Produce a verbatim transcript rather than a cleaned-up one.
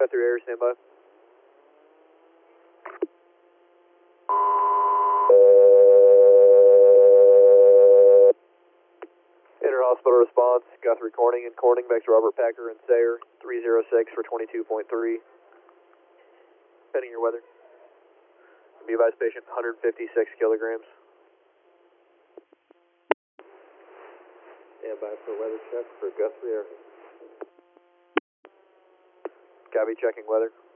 Guthrie Air, stand by. Inter-hospital response, Guthrie Corning and Corning back to Robert Packer and Sayer, three zero six for twenty-two point three. Pending your weather. Be advised patient one hundred fifty-six kilograms. Stand by for weather check for Guthrie Air. Copy, checking weather.